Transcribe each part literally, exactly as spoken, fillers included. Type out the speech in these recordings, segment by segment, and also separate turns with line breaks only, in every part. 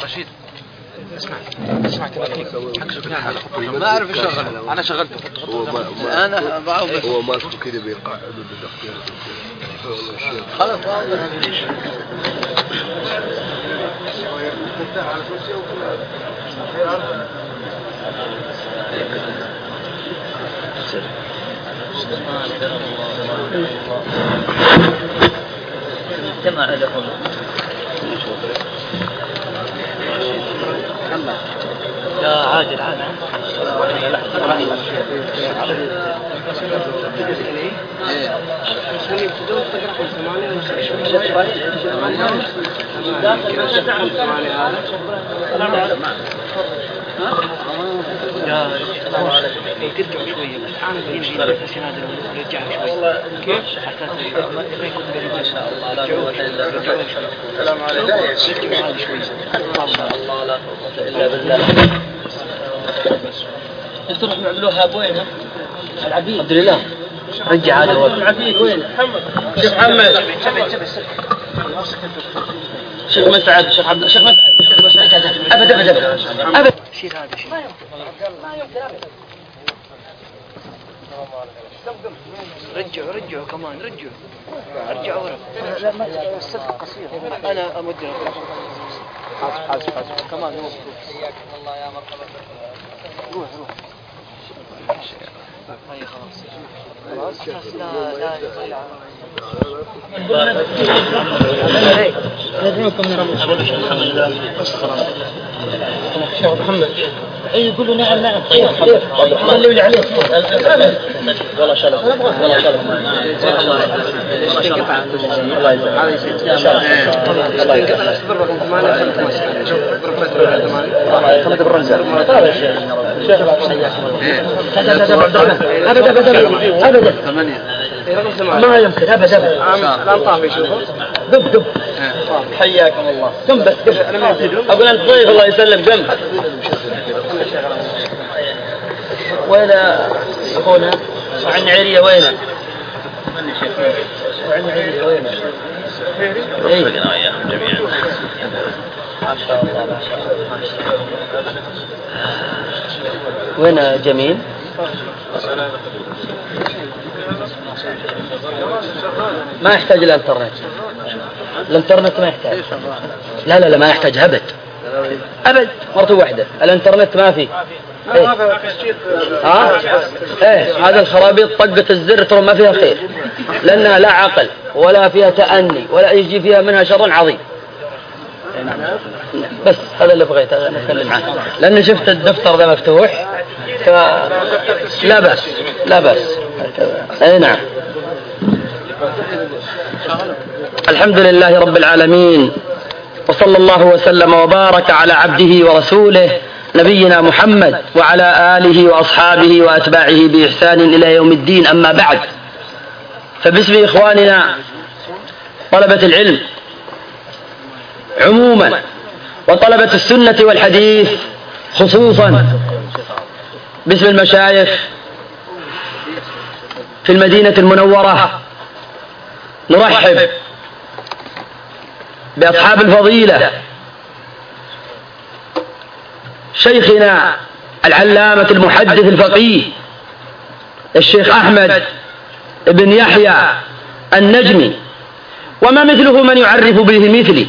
رشيد اسمع اسمع تمكين حق سكنان ما أعرف إيش شغل أنا شغلته أنا بعض
هو ماسك كده بيقعد بالدكتور
خلاص
جمع لهم يا عادل عادل ترجع شوية بس أنا بيجي بس هذا رجع شوية كيف حتى ما يكون قريب إن شاء الله السلام عليكم الله لا قوة إلا بالله تروح نعملوها بوينها العبيد الحمد لله رجع هذا العبيد وين شيخ محمد شيخ مسعد شيخ عبد الشيخ مسعد شيخ مسعد ابدا ابدا ابدا شيل هذا شيل ما يمكن ابدا رجعوا رجعوا كمان رجعوا ارجعوا ورا لا ما السد قصير انا امد حاسب حاسب حاسب كمان هو حياكم الله يا مرحبا روح روح هاي خلاص خلاص لا لا يطلع ندعوكم من رب أقول شيخ محمد شيخ محمد أي يقول له نعم نعم طيب خلي لي عليه والله شرف والله شرف الله يجزاك الله يجزاك الله يجزاك خلد بالرنزة أبدا أبدا أبدا ما يمكن أبدا أبدا لا نطافي شوفه دب دب حياكم الله دم بس دب أقول أنت ضيف الله يسلم دم وين أخونا وعن عيرية وينه وعن عيرية وينه إيه جميعا ما شاء الله ما شاء الله وين جميل ما يحتاج الانترنت الانترنت ما يحتاج لا لا لا ما يحتاج أبد أبد مرة واحدة الانترنت ما في ايه ها ايه هذا الخرابيط طقة الزر ترى ما فيها خير لأنها لا عقل ولا فيها تأني ولا يجي فيها منها شر عظيم بس هذا اللي بغيت أتكلم عنه لأن شفت الدفتر ذا مفتوح فلا بأس لا بأس اي نعم الحمد لله رب العالمين وصلى الله وسلم وبارك على عبده ورسوله نبينا محمد وعلى آله وأصحابه وأتباعه بإحسان إلى يوم الدين أما بعد فباسم إخواننا طلبة العلم عموما وطلبة السنة والحديث خصوصا باسم المشايخ في المدينة المنورة نرحب بأصحاب الفضيلة شيخنا العلامة المحدث الفقيه الشيخ أحمد بن يحيى النجمي وما مثله من يعرف به مثلي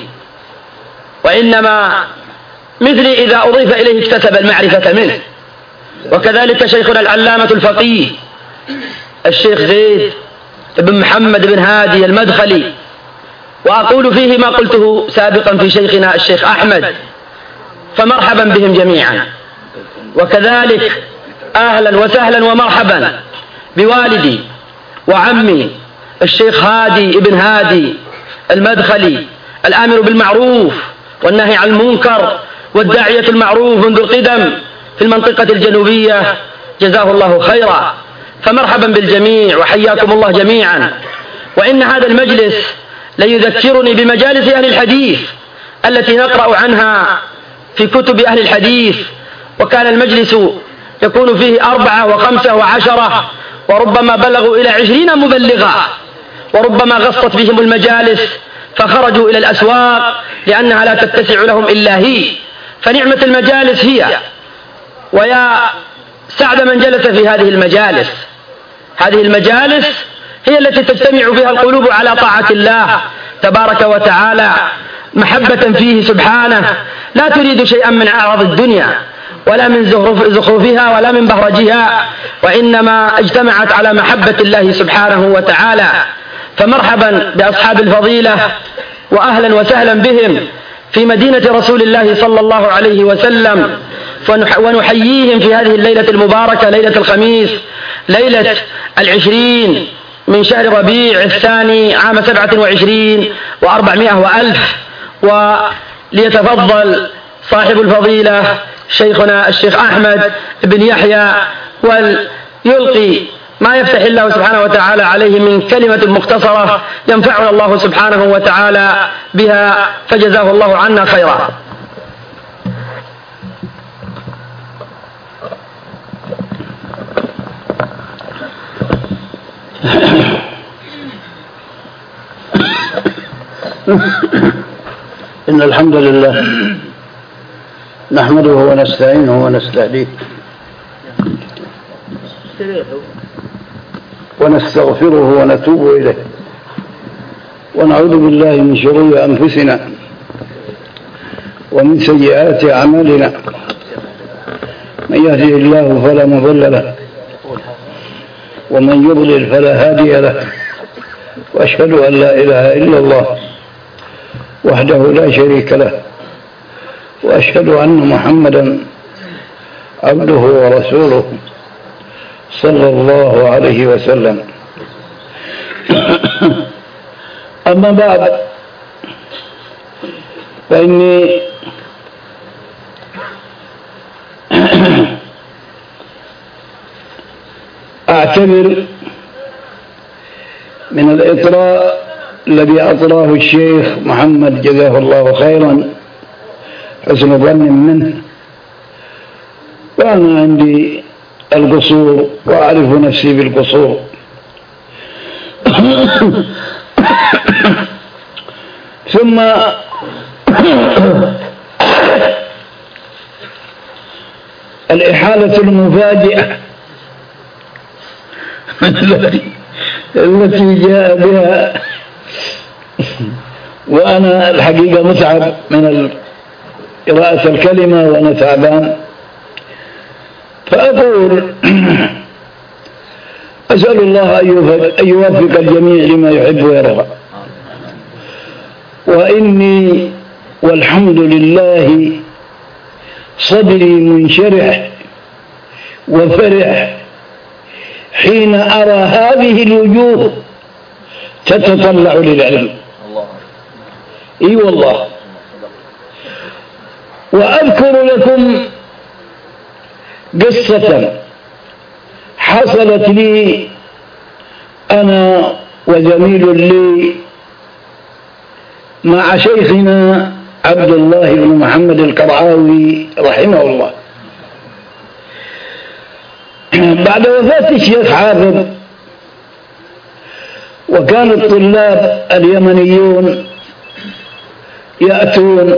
وإنما مثلي إذا أضيف إليه اكتسب المعرفة منه وكذلك شيخنا العلامة الفقيه الشيخ زيد بن محمد بن هادي المدخلي وأقول فيه ما قلته سابقا في شيخنا الشيخ أحمد فمرحبا بهم جميعا وكذلك أهلا وسهلا ومرحبا بوالدي وعمي الشيخ هادي ابن هادي المدخلي الآمر بالمعروف والنهي عن المنكر والداعية المعروف منذ القدم في المنطقة الجنوبية جزاه الله خيرا فمرحبا بالجميع وحياكم الله جميعا وإن هذا المجلس ليذكرني بمجالس أهل الحديث التي نقرأ عنها في كتب أهل الحديث وكان المجلس يكون فيه أربعة وخمسة وعشرة وربما بلغوا إلى عشرين مبلغا وربما غصت بهم المجالس فخرجوا إلى الأسواق لأنها لا تتسع لهم إلا هي فنعمة المجالس هي، ويا سعد من جلس في هذه المجالس. هذه المجالس هي التي تجتمع بها القلوب على طاعة الله تبارك وتعالى، محبة فيه سبحانه، لا تريد شيئا من أعراض الدنيا ولا من زخرفها ولا من بهرجها، وإنما اجتمعت على محبة الله سبحانه وتعالى. فمرحبا بأصحاب الفضيلة وأهلا وسهلا بهم في مدينة رسول الله صلى الله عليه وسلم، ونحييهم في هذه الليلة المباركة، ليلة الخميس، ليلة العشرين من شهر ربيع الثاني عام سبعة وعشرين وأربعمائة وألف. وليتفضل صاحب الفضيلة شيخنا الشيخ أحمد بن يحيى وليلقي ما يفتح الله سبحانه وتعالى عليه من كلمة مختصرة ينفعنا الله سبحانه وتعالى بها، فجزاه الله عنا خيرا.
إن الحمد لله نحمده ونستعينه ونستهديه ونستغفره ونتوب إليه، ونعوذ بالله من شرور أنفسنا ومن سيئات أعمالنا. من يهده الله فلا مضل له ومن يضلل فلا هادي له، وأشهد أن لا إله إلا الله وحده لا شريك له، وأشهد أن محمدا عبده ورسوله صلى الله عليه وسلم. أما بعد، فإني أعتبر من الإطراء الذي أطراه الشيخ محمد جزاه الله خيرا حسن ظن منه، وأنا عندي القصور وأعرف نفسي بالقصور. ثم الإحالة المفاجئة التي جاء بها، وأنا الحقيقة متعب من قراءة الكلمة وأنا تعبان، فأقول أسأل الله أن يوفق الجميع لما يحب ويرضى. وإني والحمد لله صدري منشرح وفرح حين أرى هذه الوجوه تتطلع للعلم. اي والله. وأذكر لكم قصة حصلت لي أنا وزميل لي مع شيخنا عبد الله بن محمد القرعاوي رحمه الله. بعد وفاة الشيخ حافظ، وكان الطلاب اليمنيون يأتون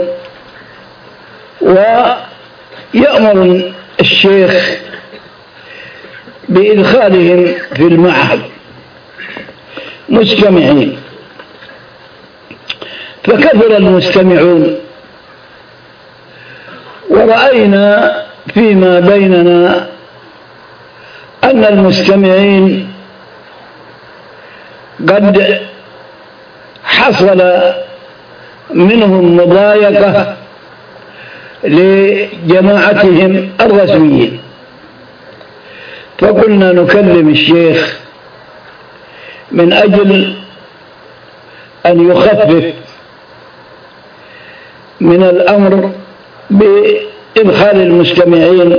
ويأمر الشيخ بإدخالهم في المعهد مستمعين، فكثر المستمعون، ورأينا فيما بيننا أن المستمعين قد حصل منهم مضايقة لجماعتهم الرسميين، فقلنا نكلم الشيخ من أجل أن يخفف من الأمر بإدخال المستمعين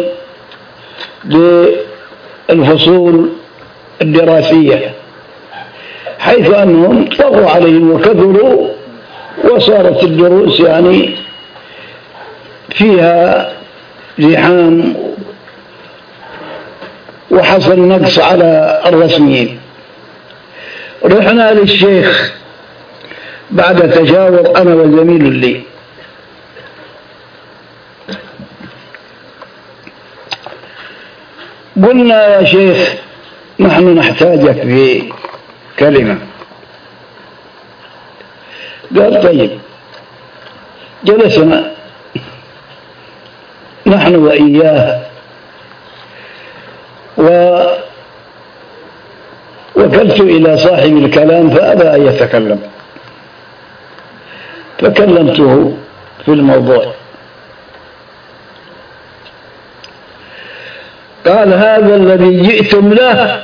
بالفصول الدراسية، حيث أنهم طغوا عليهم وكثروا، وصارت الدروس يعني فيها زحام وحصل نقص على الرسميين. رحنا للشيخ بعد تجاور أنا وزميل لي، قلنا يا شيخ نحن نحتاجك في كلمة. قال طيب. جلسنا نحن وإياه ووكلت إلى صاحب الكلام فأبى أن يتكلم، فكلمته في الموضوع. قال هذا الذي جئتم له؟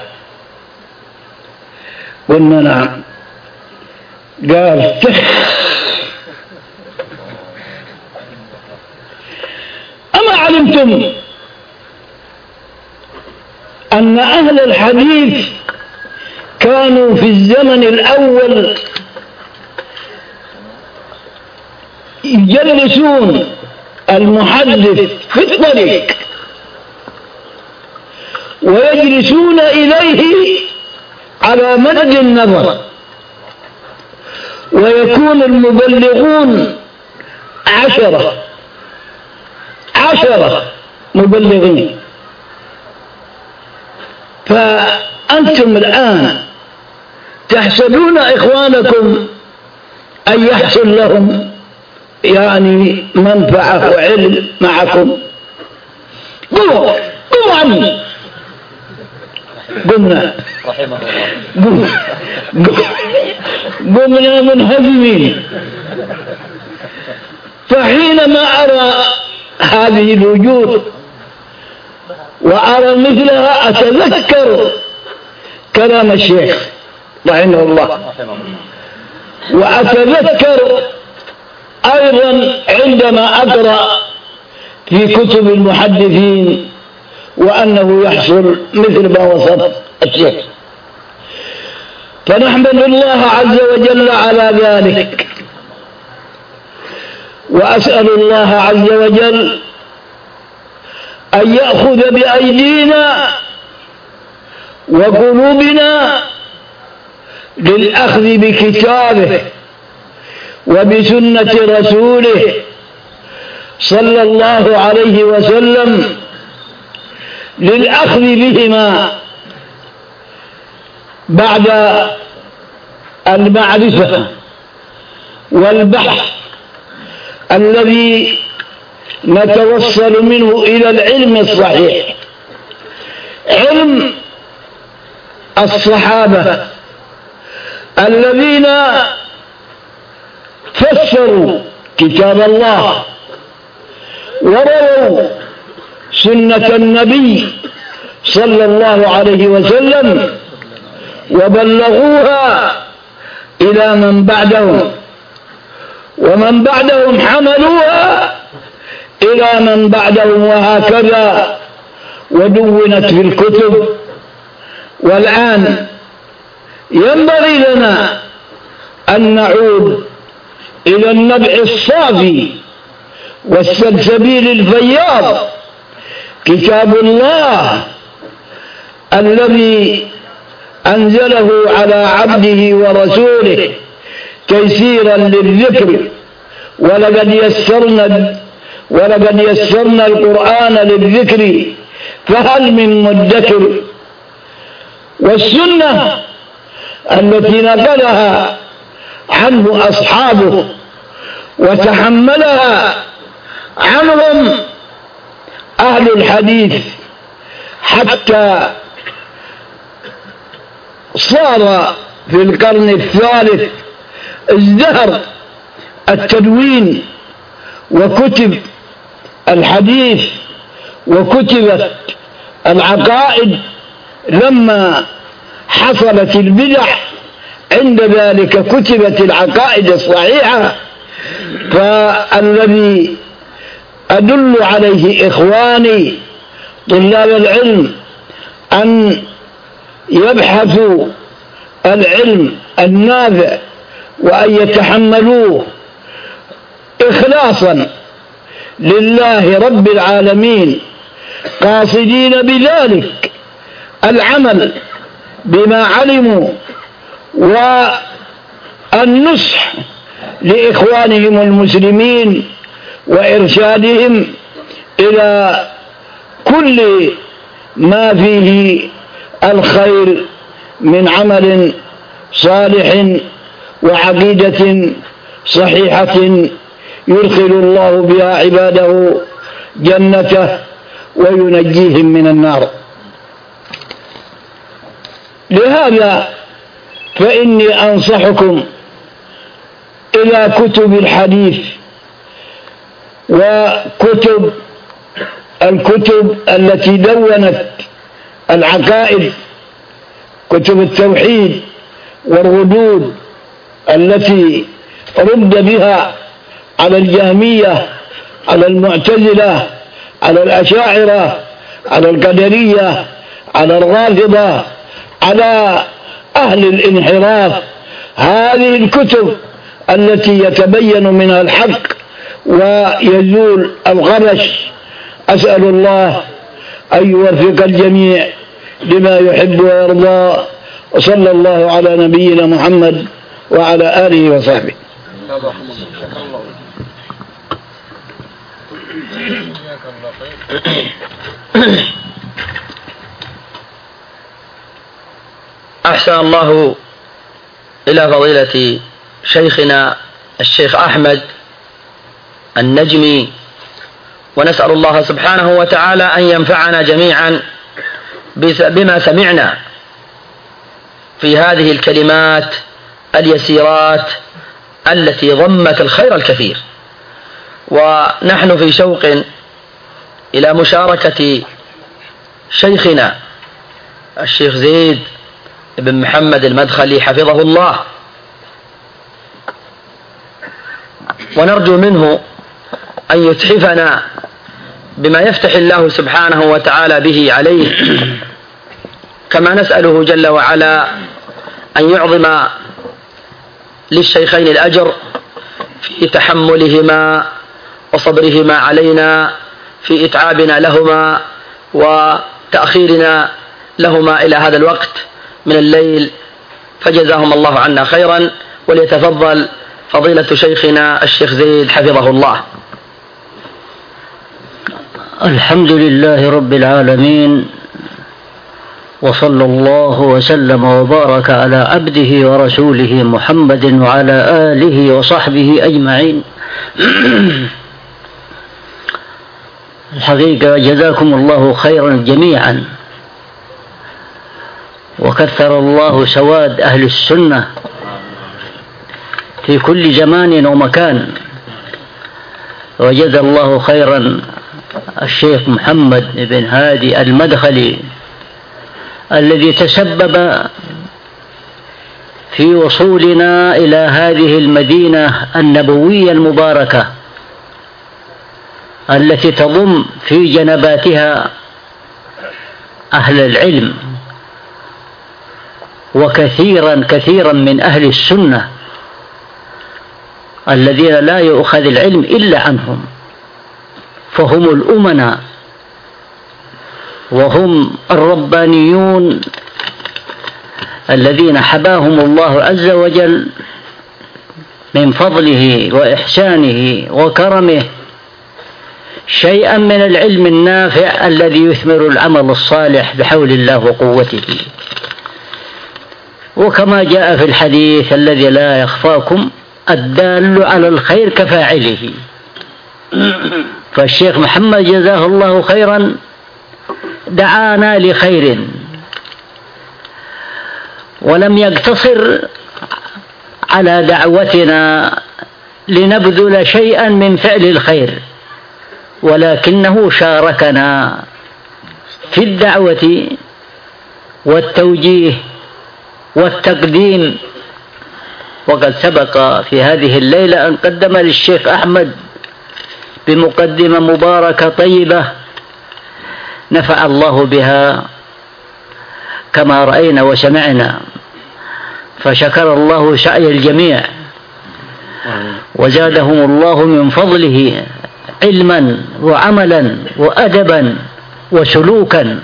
قلنا نعم. قال تخ، أما علمتم أن أهل الحديث كانوا في الزمن الأول يجلسون المحدث في الطريق ويجلسون إليه على مد النظر، ويكون المبلغون عشرة عشرة مبلغين. فأنتم الآن تحسبون إخوانكم أن يحصل لهم يعني منفعة وعلم معكم. قوموا قوموا عني. قمنا قمنا منهزمين. فحينما أرى هذه الوجوه وأرى مثلها أتذكر كلام الشيخ رحمه الله، وأتذكر أيضا عندما أقرأ في كتب المحدثين وأنه يحصل مثل ما وصف الشيخ. فنحمد الله عز وجل على ذلك، وأسأل الله عز وجل أن يأخذ بأيدينا وقلوبنا للأخذ بكتابه وبسنة رسوله صلى الله عليه وسلم، للأخذ بهما بعد المعرفة والبحث الذي نتوصل منه إلى العلم الصحيح، علم الصحابة الذين فسروا كتاب الله ورووا سنة النبي صلى الله عليه وسلم وبلغوها إلى من بعدهم، ومن بعدهم حملوها إلى من بعدهم، وهكذا ودونت في الكتب. والآن ينبغي لنا أن نعود إلى النبع الصافي والسلسبيل الفياض، كتاب الله الذي أنزله على عبده ورسوله تيسيرا للذكر. ولقد يسرنا ولقد يسرنا القرآن للذكر فهل من مدكر. والسنة التي نقلها عنه أصحابه وتحملها عنهم أهل الحديث حتى صار في القرن الثالث ازدهر التدوين وكتب الحديث وكتبت العقائد لما حصلت البدع. عند ذلك كتبت العقائد الصحيحة. فالذي أدل عليه إخواني طلاب العلم أن يبحثوا العلم النافع وأن يتحملوه إخلاصا لله رب العالمين، قاصدين بذلك العمل بما علموا والنصح لإخوانهم المسلمين وإرشادهم إلى كل ما فيه الخير من عمل صالح وعقيدة صحيحة يدخل الله بها عباده جنته وينجيهم من النار. لهذا فإني أنصحكم إلى كتب الحديث وكتب الكتب التي دونت العقائد، كتب التوحيد والردود التي رد بها على الجهمية، على المعتزلة، على الأشاعرة، على القدرية، على الرافضة، على أهل الانحراف. هذه الكتب التي يتبين منها الحق ويزول الغبش. أسأل الله أن يوفق الجميع لما يحب ويرضى، وصلى الله على نبينا محمد وعلى آله وصحبه.
أحسن الله إلى فضيلة شيخنا الشيخ أحمد النجمي، ونسأل الله سبحانه وتعالى أن ينفعنا جميعا بما سمعنا في هذه الكلمات اليسيرات التي ضمت الخير الكثير. ونحن في شوق إلى مشاركة شيخنا الشيخ زيد بن محمد المدخلي حفظه الله، ونرجو منه أن يتحفنا بما يفتح الله سبحانه وتعالى به عليه، كما نسأله جل وعلا أن يعظم للشيخين الأجر في تحملهما وصبرهما علينا في إتعابنا لهما وتأخيرنا لهما إلى هذا الوقت من الليل، فجزاهم الله عنا خيرا. وليتفضل فضيلة شيخنا الشيخ زيد حفظه الله.
الحمد لله رب العالمين، وصلى الله وسلم وبارك على عبده ورسوله محمد وعلى آله وصحبه أجمعين. الحقيقة جزاكم الله خيرا جميعا، وكثر الله سواد أهل السنة في كل زمان ومكان، وجزا الله خيرا الشيخ محمد بن هادي المدخلي الذي تسبب في وصولنا إلى هذه المدينة النبوية المباركة التي تضم في جنباتها أهل العلم وكثيرا كثيرا من أهل السنة الذين لا يؤخذ العلم إلا عنهم، فهم الأمناء وهم الربانيون الذين حباهم الله عز وجل من فضله وإحسانه وكرمه شيئا من العلم النافع الذي يثمر العمل الصالح بحول الله وقوته. وكما جاء في الحديث الذي لا يخفاكم: الدال على الخير كفاعله. فالشيخ محمد جزاه الله خيرا دعانا لخير، ولم يقتصر على دعوتنا لنبذل شيئا من فعل الخير، ولكنه شاركنا في الدعوة والتوجيه والتقديم. وقد سبق في هذه الليلة أن قدم للشيخ أحمد بمقدمة مباركة طيبة نفع الله بها كما رأينا وسمعنا، فشكر الله سعي الجميع وزادهم الله من فضله علما وعملا وأدبا وسلوكا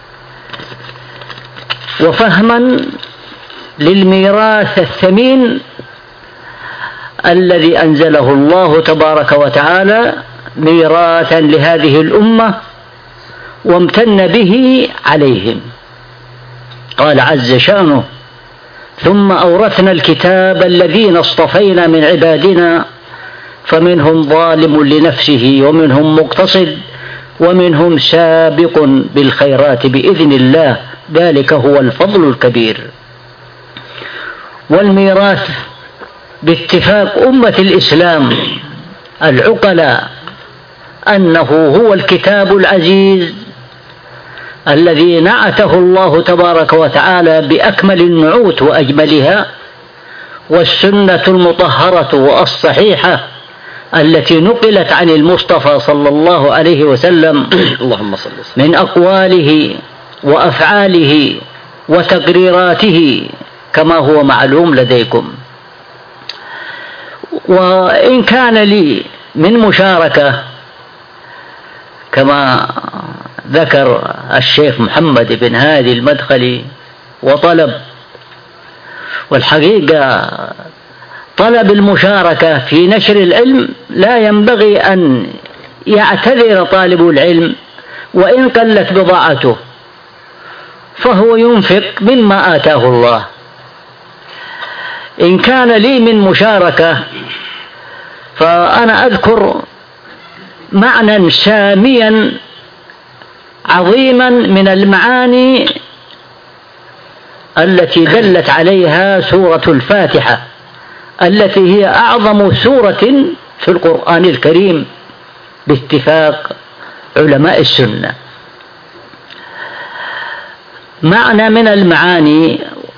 وفهما للميراث الثمين الذي أنزله الله تبارك وتعالى ميراثا لهذه الأمة وامتن به عليهم. قال عز شأنه: ثم أورثنا الكتاب الذين اصطفينا من عبادنا فمنهم ظالم لنفسه ومنهم مقتصد ومنهم سابق بالخيرات بإذن الله ذلك هو الفضل الكبير. والميراث باتفاق أمة الإسلام العقلاء أنه هو الكتاب العزيز الذي نعته الله تبارك وتعالى بأكمل النعوت وأجملها، والسنة المطهرة والصحيحة التي نقلت عن المصطفى صلى الله عليه وسلم
اللهم صل وسلم
من أقواله وأفعاله وتقريراته كما هو معلوم لديكم. وإن كان لي من مشاركة كما ذكر الشيخ محمد بن هادي المدخلي وطلب، والحقيقة طلب المشاركة في نشر العلم لا ينبغي أن يعتذر طالب العلم وإن قلت بضاعته، فهو ينفق مما آتاه الله. إن كان لي من مشاركة فأنا أذكر معنى ساميا عظيما من المعاني التي دلت عليها سورة الفاتحة التي هي أعظم سورة في القرآن الكريم باتفاق علماء السنة. معنى من المعاني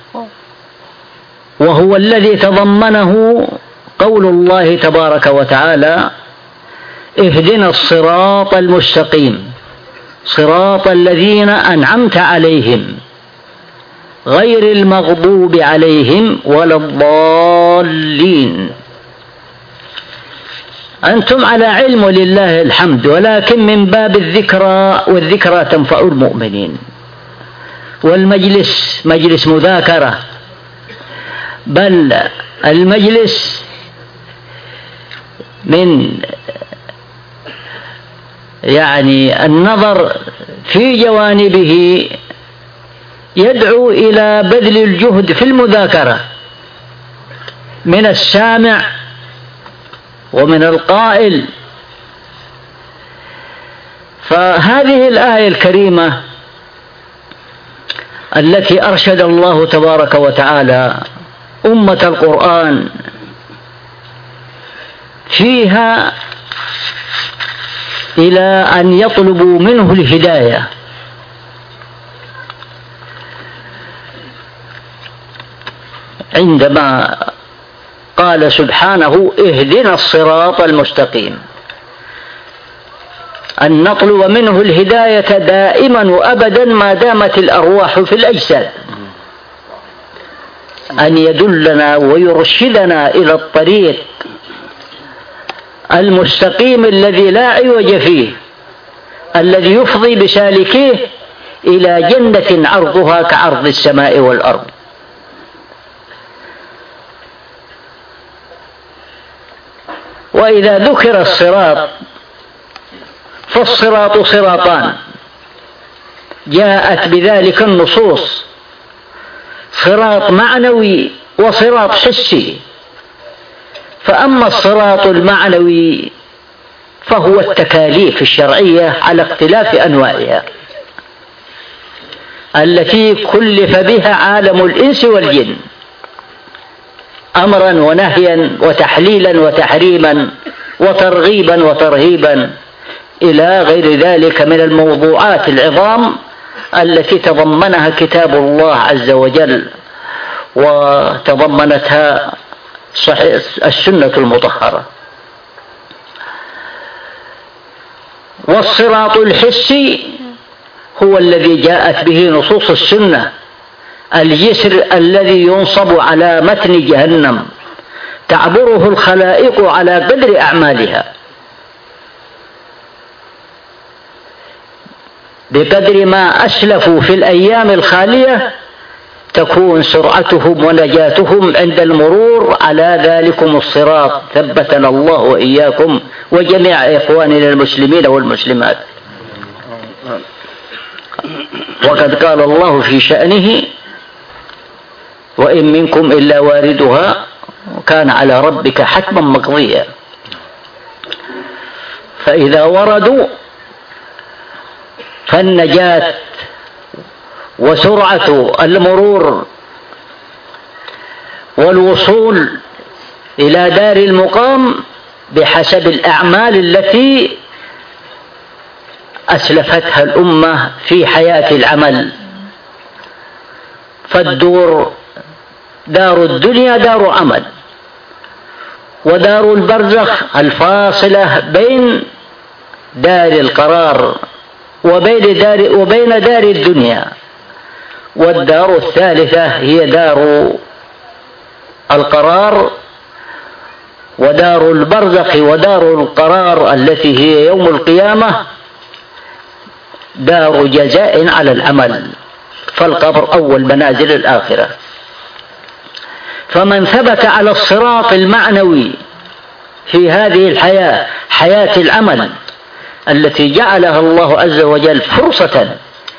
وهو الذي تضمنه قول الله تبارك وتعالى: اهدنا الصراط المستقيم صراط الذين أنعمت عليهم غير المغضوب عليهم ولا الضالين. أنتم على علم ولله الحمد، ولكن من باب الذكرى، والذكرى تنفع المؤمنين، والمجلس مجلس مذاكرة، بل المجلس من يعني النظر في جوانبه يدعو إلى بذل الجهد في المذاكرة من السامع ومن القائل. فهذه الآية الكريمة التي أرشد الله تبارك وتعالى أمة القرآن فيها إلى أن يطلبوا منه الهداية، عندما قال سبحانه: اهدنا الصراط المستقيم، أن نطلب منه الهداية دائما وأبدا ما دامت الأرواح في الأجساد، أن يدلنا ويرشدنا إلى الطريق المستقيم الذي لا عوج فيه، الذي يفضي بسالكيه إلى جنة عرضها كعرض السماء والأرض. وإذا ذكر الصراط فالصراط صراطان جاءت بذلك النصوص: صراط معنوي وصراط حسي. فأما الصراط المعنوي فهو التكاليف الشرعية على اختلاف أنواعها التي كلف بها عالم الإنس والجن، أمرا ونهيا وتحليلا وتحريما وترغيبا وترهيبا إلى غير ذلك من الموضوعات العظام التي تضمنها كتاب الله عز وجل وتضمنتها السنة المطهرة. والصراط الحسي هو الذي جاءت به نصوص السنة، الجسر الذي ينصب على متن جهنم تعبره الخلائق على قدر أعمالها، بقدر ما أسلفوا في الأيام الخالية تكون سرعتهم ونجاتهم عند المرور على ذلكم الصراط. ثبتنا الله وإياكم وجميع إخواننا المسلمين والمسلمات. وقد قال الله في شأنه: وإن منكم إلا واردها كان على ربك حتما مقضيا. فإذا وردوا فالنجاة وسرعة المرور والوصول إلى دار المقام بحسب الأعمال التي أسلفتها الأمة في حياة العمل. فالدور دار الدنيا دار عمل، ودار البرزخ الفاصلة بين دار القرار وبين دار, وبين دار الدنيا، والدار الثالثة هي دار القرار ودار البرزخ ودار القرار التي هي يوم القيامة دار جزاء على العمل. فالقبر أول منازل الآخرة. فمن ثبت على الصراط المعنوي في هذه الحياة، حياة العمل التي جعلها الله عز وجل فرصة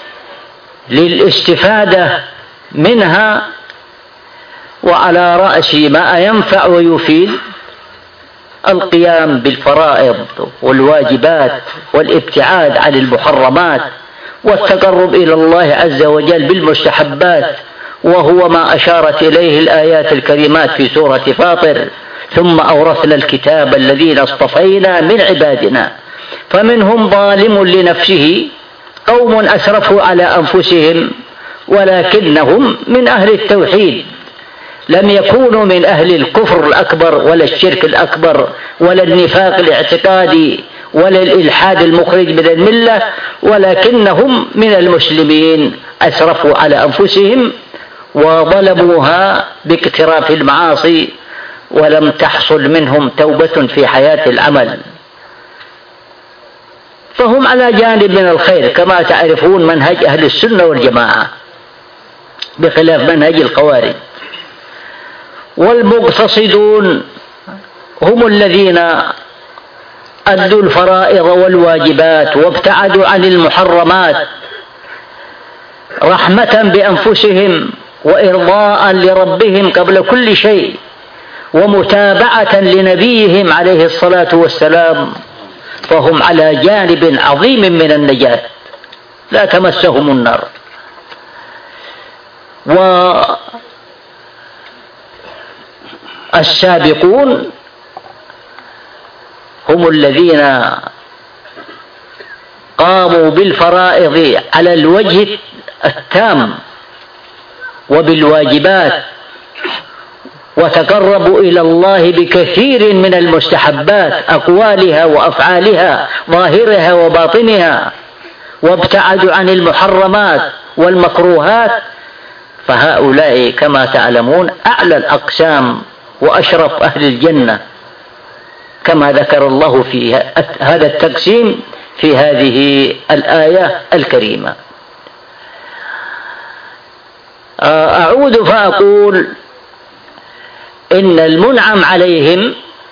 للاستفادة منها، وعلى رأس ما ينفع ويفيد القيام بالفرائض والواجبات والابتعاد عن المحرمات والتقرب إلى الله عز وجل بالمستحبات، وهو ما أشارت إليه الآيات الكريمات في سورة فاطر: ثم أورثنا الكتاب الذين اصطفينا من عبادنا فمنهم ظالم لنفسه قوم أسرفوا على أنفسهم ولكنهم من أهل التوحيد، لم يكونوا من أهل الكفر الأكبر ولا الشرك الأكبر ولا النفاق الاعتقادي ولا الإلحاد المخرج من الملة، ولكنهم من المسلمين أسرفوا على أنفسهم وظلموها باقتراف المعاصي ولم تحصل منهم توبة في حياة العمل، فهم على جانب من الخير كما تعرفون منهج أهل السنة والجماعة بخلاف منهج الخوارج. والمقتصدون هم الذين أدوا الفرائض والواجبات وابتعدوا عن المحرمات رحمة بأنفسهم وإرضاء لربهم قبل كل شيء ومتابعة لنبيهم عليه الصلاة والسلام، فهم على جانب عظيم من النجاة لا تمسهم النار. والسابقون هم الذين قاموا بالفرائض على الوجه التام وبالواجبات وتقربوا إلى الله بكثير من المستحبات أقوالها وأفعالها ظاهرها وباطنها، وابتعدوا عن المحرمات والمكروهات، فهؤلاء كما تعلمون أعلى الأقسام وأشرف أهل الجنة كما ذكر الله في هذا التقسيم في هذه الآية الكريمة. أعود فأقول إن المنعم عليهم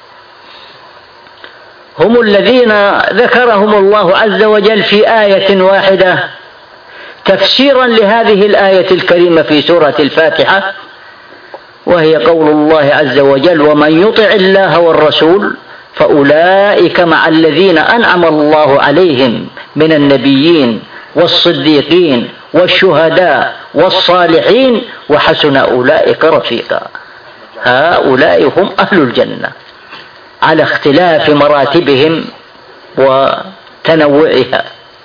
هم الذين ذكرهم الله عز وجل في آية واحدة تفسيرا لهذه الآية الكريمة في سورة الفاتحة، وهي قول الله عز وجل: ومن يطع الله والرسول فأولئك مع الذين أنعم الله عليهم من النبيين والصديقين والشهداء والصالحين وحسن أولئك رفيقا. هؤلاء هم أهل الجنة على اختلاف مراتبهم وتنوعها.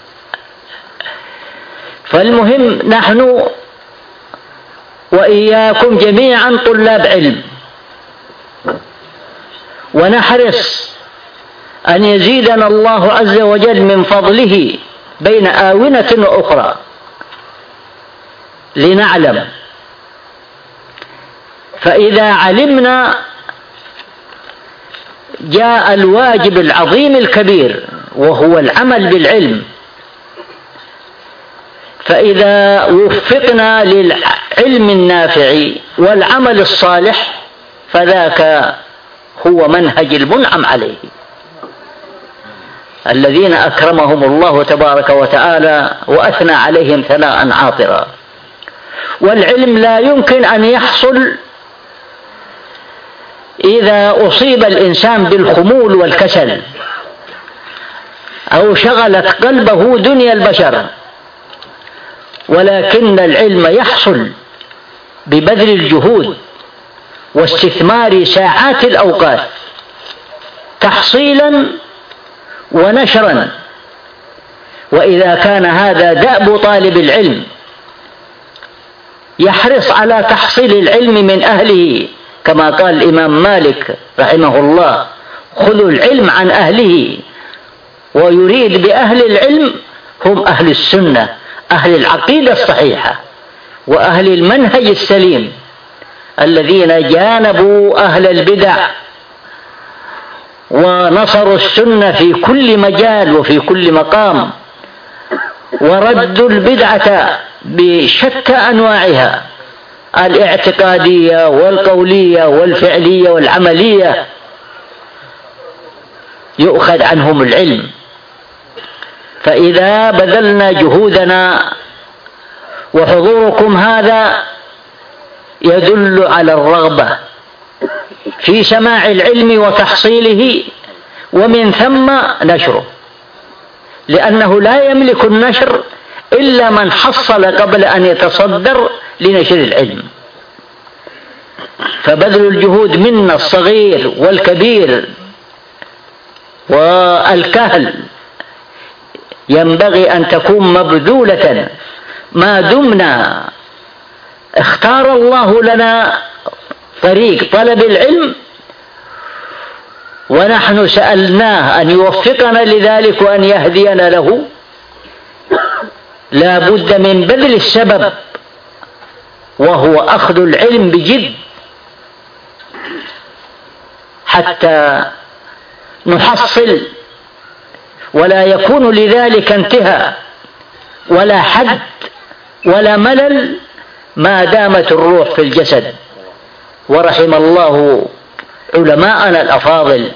فالمهم نحن وإياكم جميعا طلاب علم، ونحرص أن يزيدنا الله عز وجل من فضله بين آونة وأخرى لنعلم. فإذا علمنا جاء الواجب العظيم الكبير وهو العمل بالعلم. فإذا وفقنا للعلم النافع والعمل الصالح فذاك هو منهج المنعم عليه. الذين أكرمهم الله تبارك وتعالى وأثنى عليهم ثناء عاطرا. والعلم لا يمكن أن يحصل إذا أصيب الإنسان بالخمول والكسل أو شغلت قلبه دنيا البشر، ولكن العلم يحصل ببذل الجهود واستثمار ساعات الأوقات تحصيلا ونشرا. وإذا كان هذا دأب طالب العلم يحرص على تحصيل العلم من أهله، كما قال الإمام مالك رحمه الله: خذوا العلم عن أهله. ويريد بأهل العلم هم أهل السنة، أهل العقيدة الصحيحة وأهل المنهج السليم، الذين جانبوا أهل البدع ونصروا السنة في كل مجال وفي كل مقام، وردوا البدعة بشتى أنواعها، الاعتقادية والقولية والفعلية والعملية، يؤخذ عنهم العلم. فإذا بذلنا جهودنا، وحضوركم هذا يدل على الرغبة في سماع العلم وتحصيله ومن ثم نشره، لأنه لا يملك النشر إلا من حصل قبل أن يتصدر لنشر العلم. فبذل الجهود منا الصغير والكبير والكهل ينبغي أن تكون مبذولة ما دمنا اختار الله لنا طريق طلب العلم، ونحن سألناه أن يوفقنا لذلك وأن يهدينا له. لا بد من بذل السبب، وهو أخذ العلم بجد حتى نحصل، ولا يكون لذلك انتهاء ولا حد ولا ملل ما دامت الروح في الجسد. ورحم الله علماءنا الأفاضل،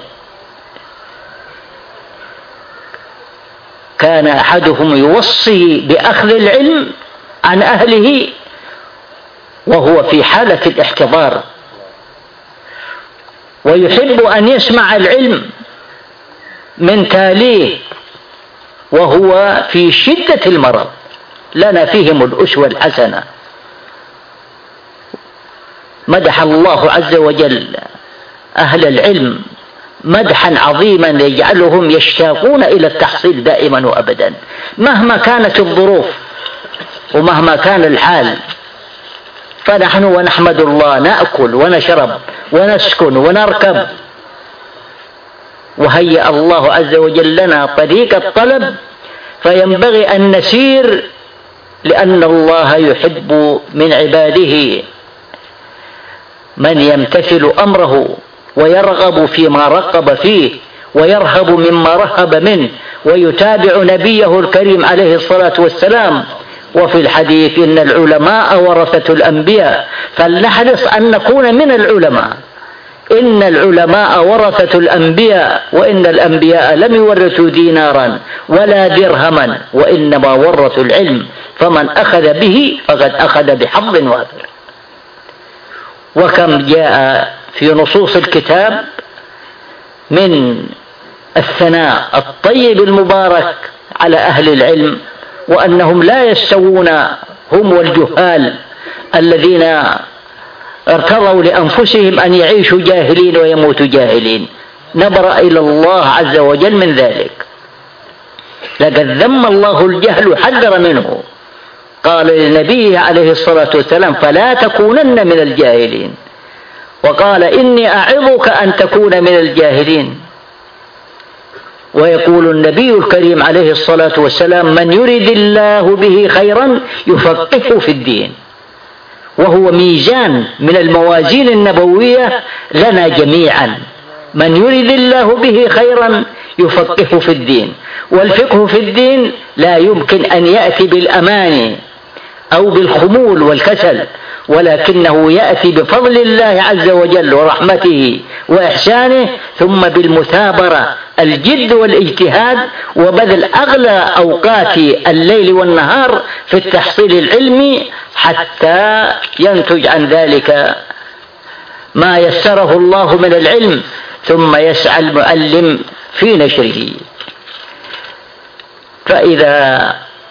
كان أحدهم يوصي بأخذ العلم عن أهله وهو في حالة الاحتضار، ويحب أن يسمع العلم من تاليه وهو في شدة المرض. لنا فيهم الأسوة الحسنة. مدح الله عز وجل أهل العلم مدحا عظيما يجعلهم يشتاقون إلى التحصيل دائما وأبدا، مهما كانت الظروف ومهما كان الحال. فنحن ونحمد الله نأكل ونشرب ونسكن ونركب، وهيأ الله عز وجل لنا طريق الطلب، فينبغي أن نسير، لأن الله يحب من عباده من يمتثل أمره ويرغب فيما رغب فيه ويرهب مما رهب منه ويتابع نبيه الكريم عليه الصلاة والسلام. وفي الحديث: إن العلماء ورثة الأنبياء، فلنحرص أن نكون من العلماء. إن العلماء ورثة الأنبياء، وإن الأنبياء لم يورثوا دينارا ولا درهما، وإنما ورثوا العلم، فمن أخذ به فقد أخذ بحظ وافر. وكم جاء في نصوص الكتاب من الثناء الطيب المبارك على أهل العلم، وأنهم لا يستوون هم والجهال الذين ارتضوا لأنفسهم أن يعيشوا جاهلين ويموتوا جاهلين. نبرأ إلى الله عز وجل من ذلك. لقد ذم الله الجهل وحذر منه، قال لنبيه عليه الصلاة والسلام: فلا تكونن من الجاهلين. وقال: إني أعظك أن تكون من الجاهلين. ويقول النبي الكريم عليه الصلاة والسلام: من يرد الله به خيرا يفقهه في الدين. وهو ميزان من الموازين النبوية لنا جميعا. من يرد الله به خيرا يفقهه في الدين. والفقه في الدين لا يمكن أن يأتي بالأمان أو بالخمول والكسل، ولكنه يأتي بفضل الله عز وجل ورحمته وإحسانه، ثم بالمثابرة الجد والاجتهاد وبذل أغلى أوقات الليل والنهار في التحصيل العلمي حتى ينتج عن ذلك ما يسره الله من العلم، ثم يسعى المعلم في نشره. فإذا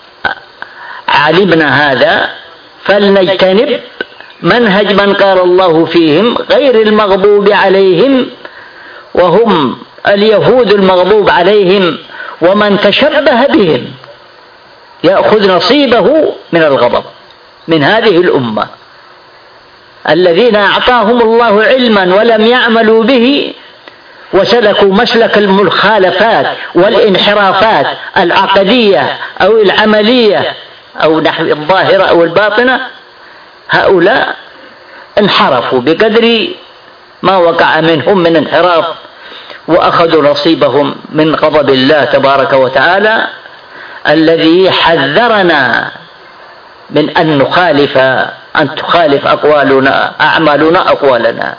علمنا هذا فلنجتنب منهج من قال الله فيهم غير المغضوب عليهم، وهم اليهود المغضوب عليهم، ومن تشبه بهم يأخذ نصيبه من الغضب من هذه الأمة. الذين أعطاهم الله علما ولم يعملوا به وسلكوا مسلك المخالفات والانحرافات العقدية أو العملية أو نحو الظاهرة أو الباطنة، هؤلاء انحرفوا بقدر ما وقع منهم من انحراف، وأخذوا نصيبهم من غضب الله تبارك وتعالى الذي حذرنا من أن نخالف أن تخالف أقوالنا أعمالنا أقوالنا.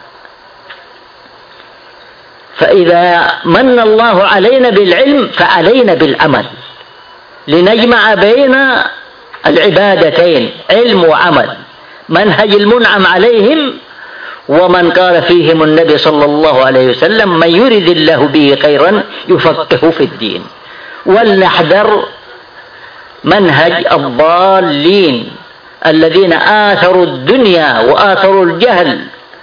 فإذا من الله علينا بالعلم فعلينا بالعمل، لنجمع بين العبادتين علم وعمل، منهج المنعم عليهم ومن قال فيهم النبي صلى الله عليه وسلم من يرد الله به خيرا يفقهه في الدين. ولنحذر منهج الضالين الذين آثروا الدنيا وآثروا الجهل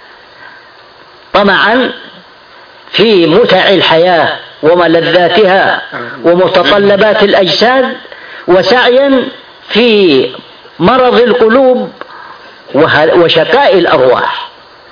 طمعا في متع الحياة وملذاتها ومتطلبات الأجساد، وسعيا في مرض القلوب وشقاء الأرواح.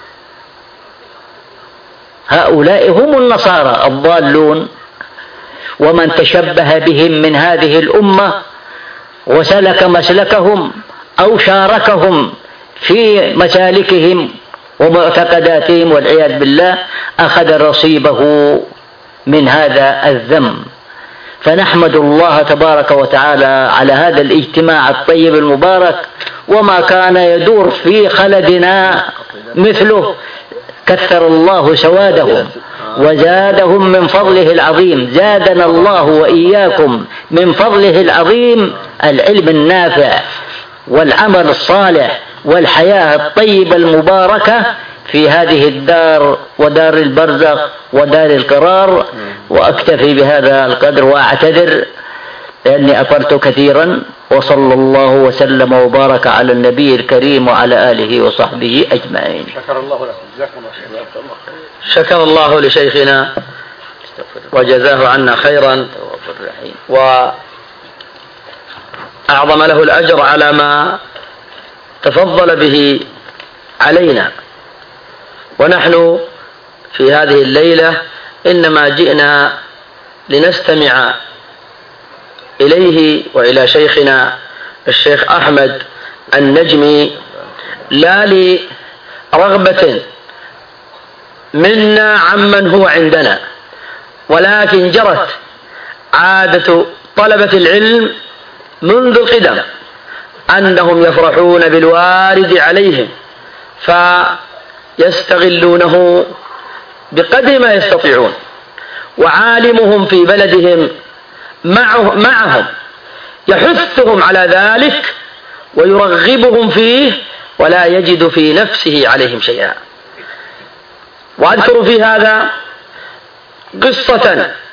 هؤلاء هم النصارى الضالون، ومن تشبه بهم من هذه الأمة وسلك مسلكهم أو شاركهم في مسالكهم ومعتقداتهم والعياذ بالله أخذ نصيبه من هذا الذم. فنحمد الله تبارك وتعالى على هذا الاجتماع الطيب المبارك، وما كان يدور في خلدنا مثله، كثر الله سوادهم وزادهم من فضله العظيم. زادنا الله وإياكم من فضله العظيم العلم النافع والعمل الصالح والحياة الطيبة المباركة في هذه الدار ودار البرزخ ودار القرار. وأكتفي بهذا القدر وأعتذر لأني أطلت كثيرا، وصلى الله وسلم وبارك على النبي الكريم وعلى آله وصحبه أجمعين.
شكر الله لكم، جزاكم الله خيرا.
شكر الله لشيخنا وجزاه عنا خيرا، وأعظم له الأجر على ما تفضل به علينا. ونحن في هذه الليلة إنما جئنا لنستمع إليه وإلى شيخنا الشيخ أحمد النجمي، لا لرغبة منا عمن هو عندنا، ولكن جرت عادة طلبة العلم منذ القدم أنهم يفرحون بالوارد عليهم فيستغلونه بقدر ما يستطيعون، وعالمهم في بلدهم معه معهم يحثهم على ذلك ويرغبهم فيه، ولا يجد في نفسه عليهم شيئا. وأذكر في هذا قصة،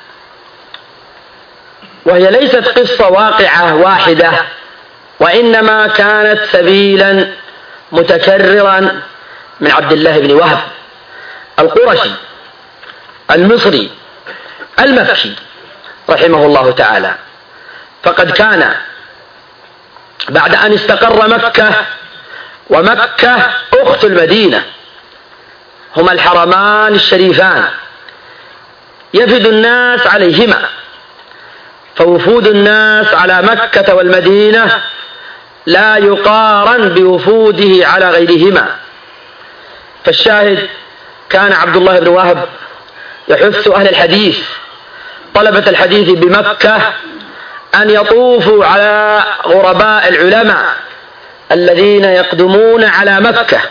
وهي ليست قصة واقعة واحدة، وإنما كانت سبيلا متكررا من عبد الله بن وهب القرشي المصري المكي رحمه الله تعالى. فقد كان بعد أن استقر مكة، ومكة أخت المدينة، هما الحرمان الشريفان، يفد الناس عليهما، فوفود الناس على مكة والمدينة لا يقارن بوفوده على غيرهما. فالشاهد كان عبد الله بن وهب يحث أهل الحديث طلبة الحديث بمكة أن يطوفوا على غرباء العلماء الذين يقدمون على مكة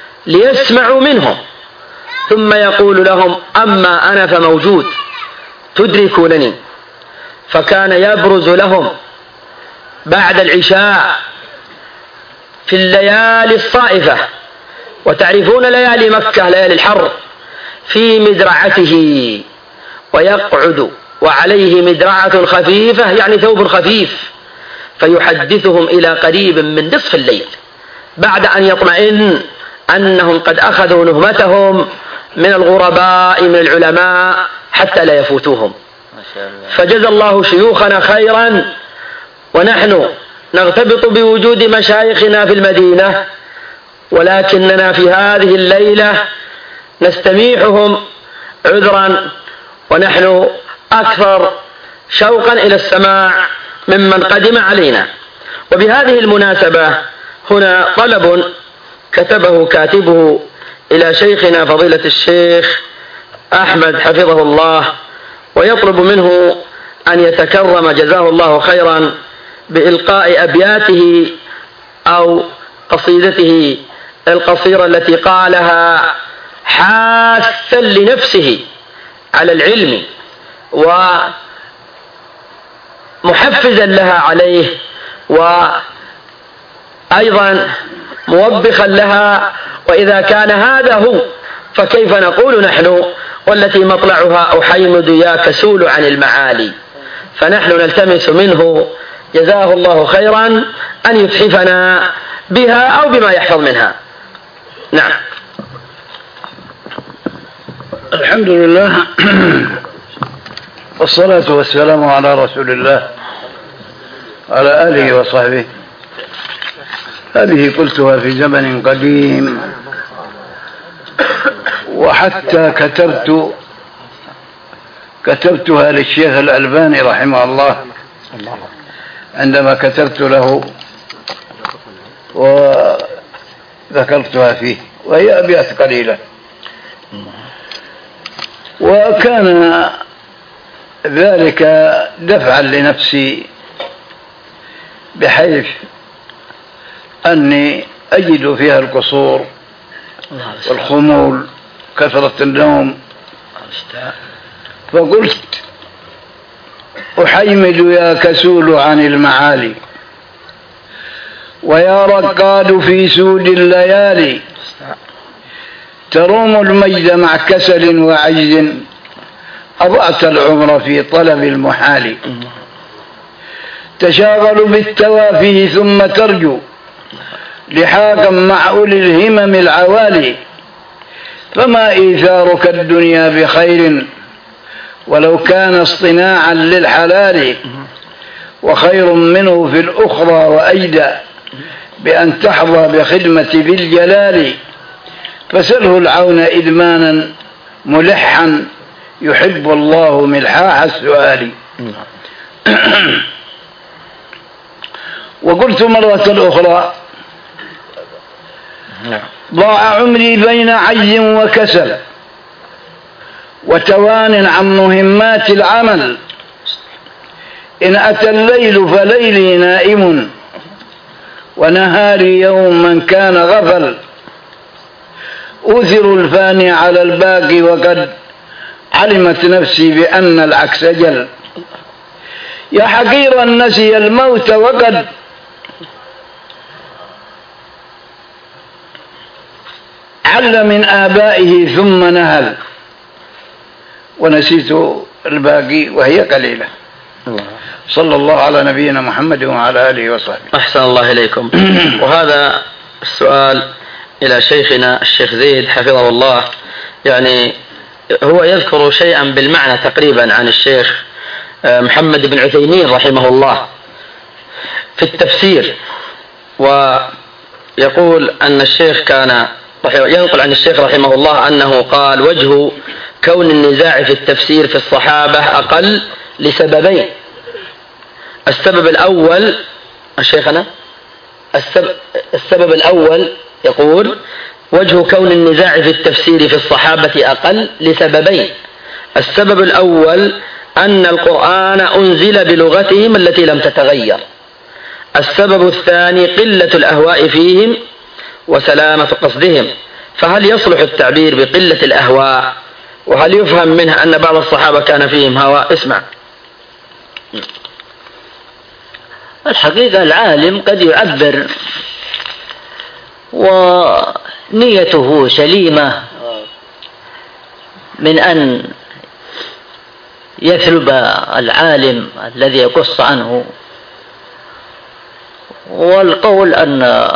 ليسمعوا منهم، ثم يقول لهم أما أنا فموجود، تدركونني. فكان يبرز لهم بعد العشاء في الليالي الصائفة، وتعرفون ليالي مكة ليالي الحر، في مدرعته، ويقعد وعليه مدرعة خفيفة يعني ثوب خفيف، فيحدثهم إلى قريب من نصف الليل بعد أن يطمئن أنهم قد أخذوا نهمتهم من الغرباء من العلماء حتى لا يفوتوهم. فجزى الله شيوخنا خيرا، ونحن نغتبط بوجود مشايخنا في المدينة، ولكننا في هذه الليلة نستميحهم عذرا، ونحن أكثر شوقا إلى السماع ممن قدم علينا. وبهذه المناسبة هنا طلب كتبه كاتبه إلى شيخنا فضيلة الشيخ أحمد حفظه الله، ويطلب منه أن يتكرم جزاه الله خيرا بإلقاء أبياته أو قصيدته القصيرة التي قالها حاثا لنفسه على العلم ومحفزا لها عليه، وأيضا موبخا لها. وإذا كان هذا هو فكيف نقول نحن والتي مطلعها أحيمد يا كسول عن المعالي. فنحن نلتمس منه جزاه الله خيرا أن يتحفنا بها أو بما يحفظ منها. نعم.
الحمد لله والصلاة والسلام على رسول الله على آله وصحبه. هذه قلتها في زمن قديم، وحتى كتبت كتبتها للشيخ الألباني رحمه الله عندما كتبت له وذكرتها فيه، وهي أبيات قليلة. وكان ذلك دفعا لنفسي، بحيث أني أجد فيها القصور والخمول، كثرة النوم، فقلت أحيمد يا كسول عن المعالي، ويا رقاد في سود الليالي، تروم المجد مع كسل وعجز، أضعت العمر في طلب المحال، تشاغل بالتوافه ثم ترجو لحاقا مع أولي الهمم العوالي، فما إيثارك الدنيا بخير ولو كان اصطناعا للحلال، وخير منه في الأخرى وأيدى بأن تحظى بخدمة ذي الجلال، فسله العون إدمانا ملحا يحب الله ملحاح السؤال. وقلت مرة أخرى ضاع عمري بين عجز وكسل وتوان عن مهمات العمل، إن أتى الليل فليلي نائم ونهاري يوما كان غفل، أوثر الفاني على الباقي وقد علمت نفسي بأن العكس جل، يا حقيرا نسي الموت وقد عل من آبائه ثم نهل، ونسيت الباقي وهي قليلة. صلى الله على نبينا محمد وعلى آله وصحبه.
أحسن الله إليكم. وهذا السؤال إلى شيخنا الشيخ زيد حفظه الله، يعني هو يذكر شيئا بالمعنى تقريبا عن الشيخ محمد بن عثيمين رحمه الله في التفسير، ويقول أن الشيخ كان ينقل عن الشيخ رحمه الله أنه قال: وجه كون النزاع في التفسير في الصحابة أقل لسببين. السبب الأول الشيخنا السبب, السبب الأول يقول: وجه كون النزاع في التفسير في الصحابة أقل لسببين. السبب الأول أن القرآن أنزل بلغتهم التي لم تتغير. السبب الثاني قلة الأهواء فيهم وسلامة قصدهم. فهل يصلح التعبير بقلة الأهواء وهل يفهم منها أن بعض الصحابة كان فيهم هوى؟ اسمع.
الحقيقة العالم قد يعبر ونيته سليمة من أن يثلب العالم الذي يقص عنه، والقول أن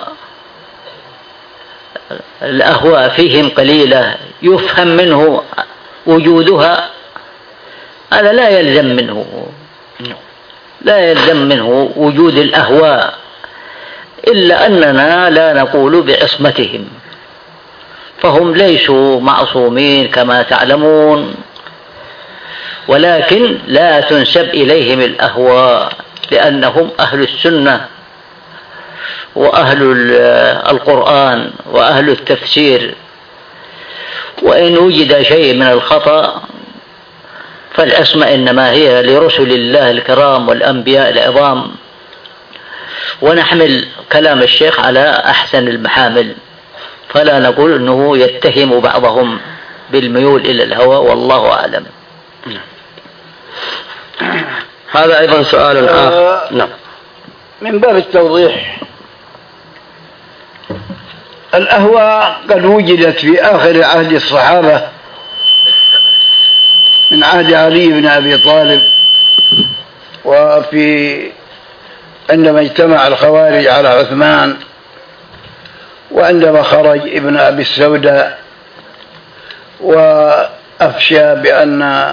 الأهواء فيهم قليلة يفهم منه وجودها، هذا لا يلزم منه لا يلزم منه وجود الأهواء، إلا أننا لا نقول بعصمتهم، فهم ليسوا معصومين كما تعلمون، ولكن لا تنسب إليهم الأهواء لأنهم أهل السنة وأهل القرآن وأهل التفسير، وإن وجد شيء من الخطأ فالعصمة إنما هي لرسل الله الكرام والأنبياء العظام، ونحمل كلام الشيخ على أحسن المحامل، فلا نقول أنه يتهم بعضهم بالميول إلى الهوى، والله أعلم.
هذا أيضا سؤال آخر. نعم.
من باب التوضيح، الأهواء قد وجدت في آخر عهد الصحابة من عهد علي بن أبي طالب، وفي عندما اجتمع الخوارج على عثمان، وعندما خرج ابن أبي السوداء وأفشى بأن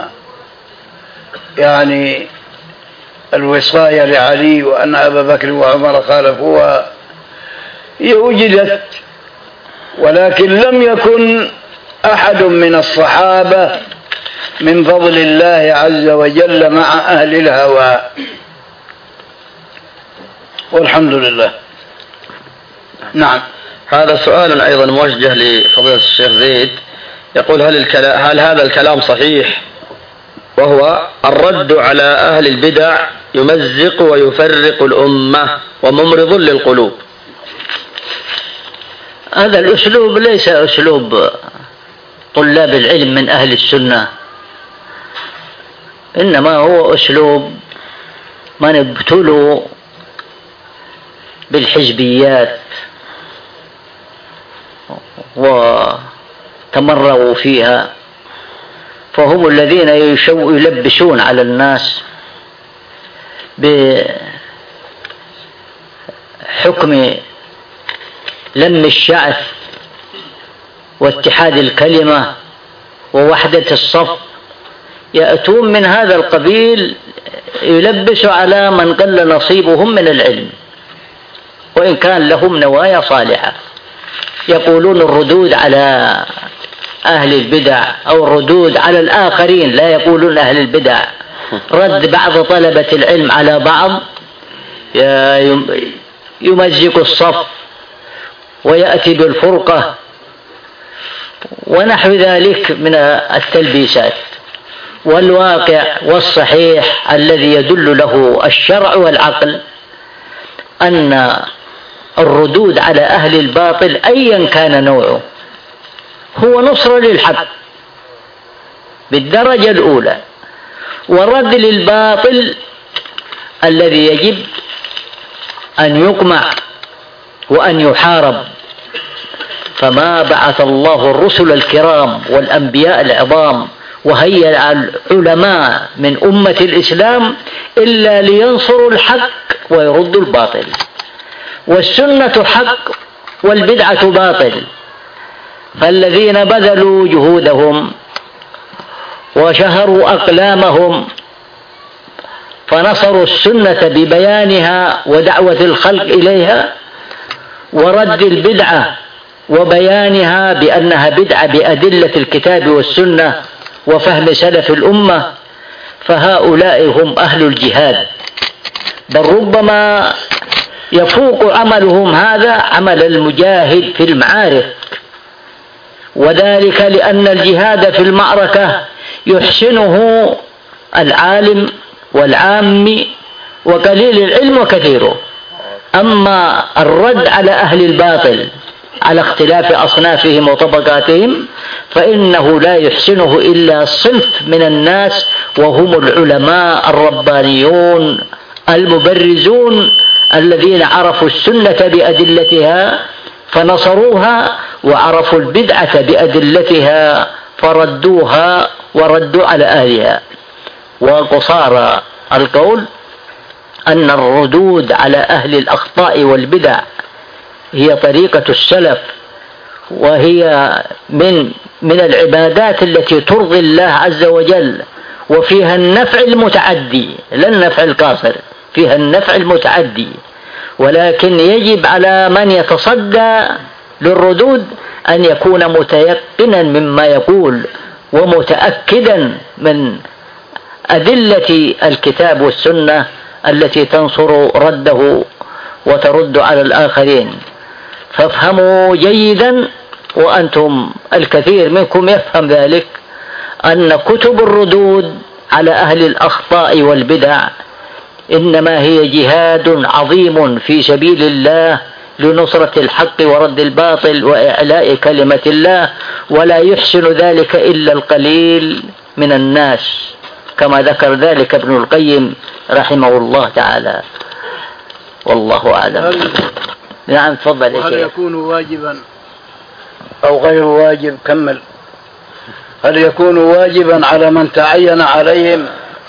يعني الوصاية لعلي وأن أبا بكر وعمر خالفوها، هي وجدت، ولكن لم يكن أحد من الصحابة من فضل الله عز وجل مع أهل الهوى، والحمد لله. نعم.
هذا سؤال أيضا موجه لفضيلة الشيخ زيد، يقول هل, الكلام هل هذا الكلام صحيح، وهو الرد على أهل البدع يمزق ويفرق الأمة وممرض للقلوب؟
هذا الأسلوب ليس أسلوب طلاب العلم من أهل السنة، إنما هو أسلوب من ابتلوا بالحزبيات وتمرغوا فيها، فهم الذين يلبسون على الناس بحكم لم الشعث واتحاد الكلمة ووحدة الصف، يأتون من هذا القبيل يلبسوا على من قل نصيبهم من العلم وإن كان لهم نوايا صالحة، يقولون الردود على أهل البدع أو الردود على الآخرين، لا يقولون أهل البدع، رد بعض طلبة العلم على بعض يمزق الصف ويأتي بالفرقة ونحو ذلك من التلبيسات. والواقع والصحيح الذي يدل له الشرع والعقل أن الردود على أهل الباطل أيا كان نوعه هو نصر للحق بالدرجة الأولى، ورد للباطل الذي يجب أن يقمع وأن يحارب. فما بعث الله الرسل الكرام والأنبياء العظام وهيأ العلماء من أمة الإسلام إلا لينصروا الحق ويردوا الباطل، والسنة حق والبدعة باطل. فالذين بذلوا جهودهم وشهروا أقلامهم فنصروا السنة ببيانها ودعوة الخلق إليها، ورد البدعة وبيانها بأنها بدعة بأدلة الكتاب والسنة وفهم سلف الأمة، فهؤلاء هم أهل الجهاد، بل ربما يفوق عملهم هذا عمل المجاهد في المعارك، وذلك لأن الجهاد في المعركة يحسنه العالم والعام وقليل العلم وكثيره، أما الرد على أهل الباطل على اختلاف أصنافهم وطبقاتهم، فإنه لا يحسنه إلا صنف من الناس، وهم العلماء الربانيون المبرزون الذين عرفوا السنة بأدلتها فنصروها، وعرفوا البدعة بأدلتها فردوها وردوا على أهلها. وقصارى القول أن الردود على أهل الأخطاء والبدع هي طريقة السلف، وهي من من العبادات التي ترضي الله عز وجل، وفيها النفع المتعدي لا النفع القاصر، فيها النفع المتعدي. ولكن يجب على من يتصدى للردود أن يكون متيقنا مما يقول ومتأكدا من أدلة الكتاب والسنة التي تنصر رده وترد على الآخرين. فافهموا جيدا، وأنتم الكثير منكم يفهم ذلك، أن كتب الردود على أهل الأخطاء والبدع إنما هي جهاد عظيم في سبيل الله لنصرة الحق ورد الباطل وإعلاء كلمة الله، ولا يحسن ذلك إلا القليل من الناس، كما ذكر ذلك ابن القيم رحمه الله تعالى. والله أعلم. نعم تفضل.
هل يكون واجبا أو غير واجب؟ كمل. هل يكون واجبا على من تعين عليهم؟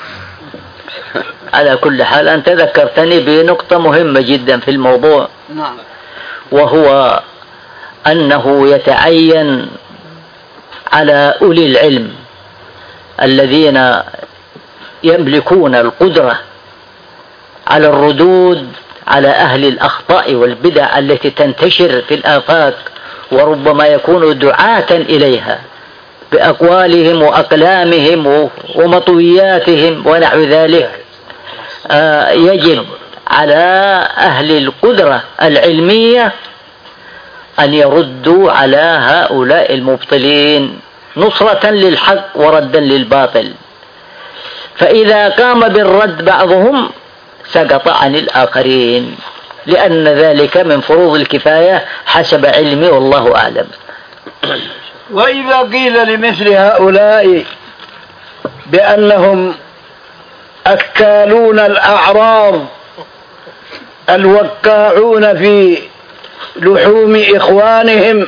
على كل حال أنت ذكرتني بنقطة مهمة جدا في الموضوع.
نعم.
وهو أنه يتعين على أولي العلم الذين يملكون القدرة على الردود على أهل الأخطاء والبدع التي تنتشر في الآفاق، وربما يكونوا دعاة إليها بأقوالهم وأقلامهم ومطوياتهم ونحو ذلك. آه يجب على أهل القدرة العلمية أن يردوا على هؤلاء المبطلين نصرة للحق وردا للباطل. فإذا قام بالرد بعضهم سقط عن الآخرين، لأن ذلك من فروض الكفاية حسب علمي والله أعلم.
وإذا قيل لمثل هؤلاء بأنهم أكالون الأعراض الوقاعون في لحوم إخوانهم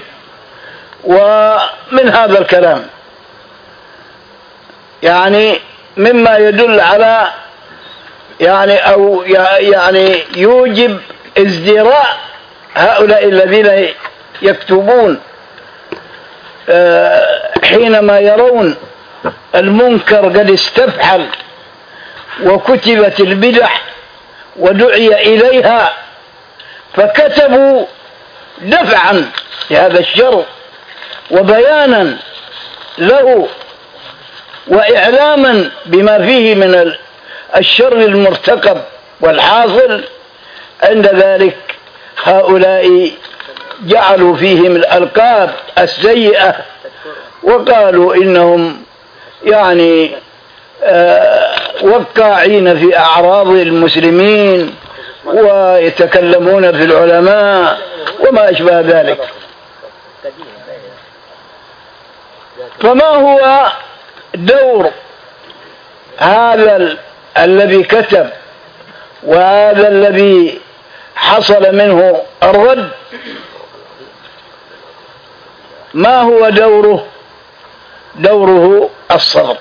ومن هذا الكلام، يعني مما يدل على يعني أو يعني يوجب ازدراء هؤلاء الذين يكتبون حينما يرون المنكر قد استفحل وكتبت البدع ودعي إليها، فكتبوا دفعا لهذا الشر وبيانا له وإعلاما بما فيه من الشر المرتكب والحاصل. عند ذلك هؤلاء جعلوا فيهم الألقاب السيئة وقالوا إنهم يعني آه وقاعين في أعراض المسلمين ويتكلمون في العلماء وما أشبه ذلك. فما هو دور هذا الذي كتب وهذا الذي حصل منه الرد؟ ما هو دوره؟ دوره الصبر،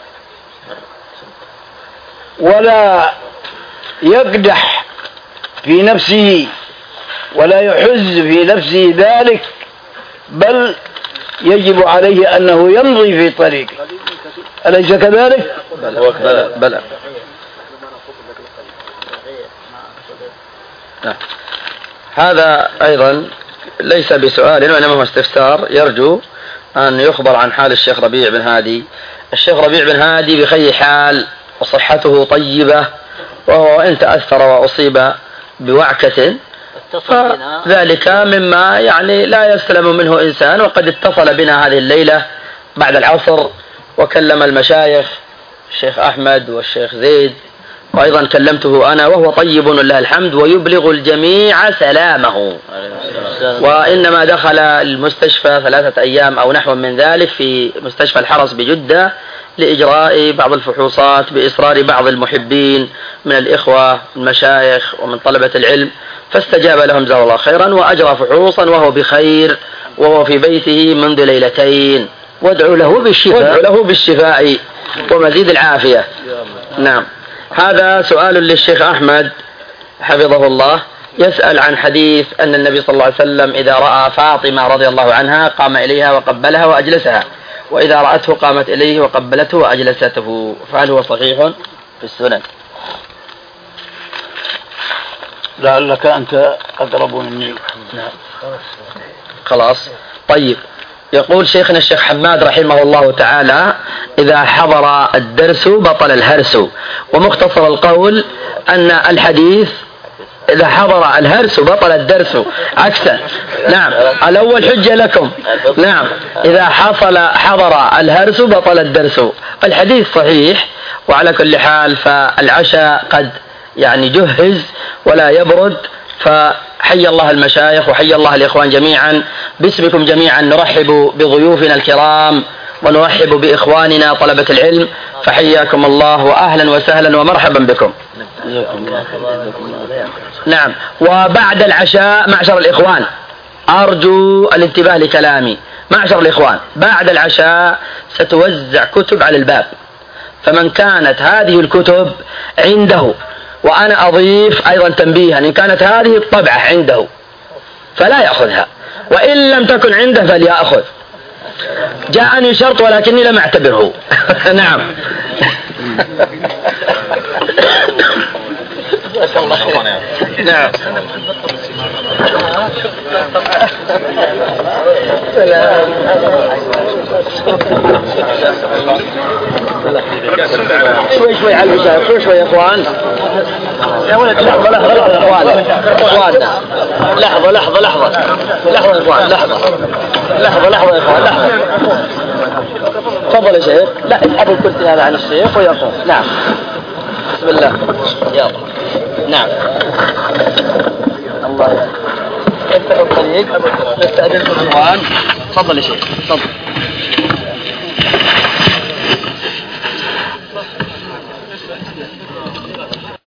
ولا يقدح في نفسه ولا يحز في نفسه ذلك، بل يجب عليه أنه يمضي في طريقه. أليس كذلك؟
بلى بلى. هذا أيضا ليس بسؤال وإنما هو استفسار، يرجو أن يخبر عن حال الشيخ ربيع بن هادي. الشيخ ربيع بن هادي بخير حال وصحته طيبة، وهو إن تأثر وأصيب بوعكة فذلك مما يعني لا يسلم منه إنسان. وقد اتصل بنا هذه الليلة بعد العصر وكلم المشايخ الشيخ أحمد والشيخ زيد، وأيضا كلمته أنا، وهو طيب لله الحمد ويبلغ الجميع سلامه. وإنما دخل المستشفى ثلاثة أيام أو نحو من ذلك في مستشفى الحرس بجدة لإجراء بعض الفحوصات بإصرار بعض المحبين من الإخوة المشايخ ومن طلبة العلم، فاستجاب لهم جزاه الله خيرا وأجرى فحوصا وهو بخير وهو في بيته منذ ليلتين.
وادعوا له بالشفاء
وادعوا له بالشفاء ومزيد العافية. نعم. هذا سؤال للشيخ أحمد حفظه الله، يسأل عن حديث أن النبي صلى الله عليه وسلم إذا رأى فاطمة رضي الله عنها قام إليها وقبلها وأجلسها، وإذا رأته قامت إليه وقبلته وأجلسته، فهل هو صحيح في السنن؟
لعلك أنت أقرب مني.
نعم. خلاص. طيب. يقول شيخنا الشيخ حماد رحمه الله تعالى: إذا حضر الدرس بطل الهرس، ومختصر القول أن الحديث إذا حضر الهرس بطل الدرس عكسا. نعم. الأول حجة لكم. نعم. إذا حصل حضر الهرس بطل الدرس. الحديث صحيح، وعلى كل حال فالعشاء قد يعني جهز ولا يبرد، فحي الله المشايخ وحي الله الإخوان جميعا. باسمكم جميعا نرحب بضيوفنا الكرام ونرحب بإخواننا طلبة العلم، فحياكم الله وأهلا وسهلا ومرحبا بكم. نعم. وبعد العشاء معشر الإخوان أرجو الانتباه لكلامي، معشر الإخوان بعد العشاء ستوزع كتب على الباب، فمن كانت هذه الكتب عنده، وأنا أضيف أيضا تنبيها، إن كانت هذه الطبعة عنده فلا يأخذها، وإن لم تكن عنده فليأخذ. جاءني شرط ولكني لم أعتبره. نعم. نعم. شوي شوي على المشاهد، شوي شوي يا اخوان. يا ولد لحظة لحظة لحظة يا اخوان، اخواننا لحظة لحظة لحظة لحظة يا اخوان، لحظة لحظة لحظة يا اخوان، لحظة. تفضل يا شيخ. لا اسحبوا الكرسي هذا عن الشيخ ويقوم. نعم. بسم الله. يلا. نعم. الله يفتح الطريق. نستأذنكم اخوان. تفضل يا شيخ. تفضل.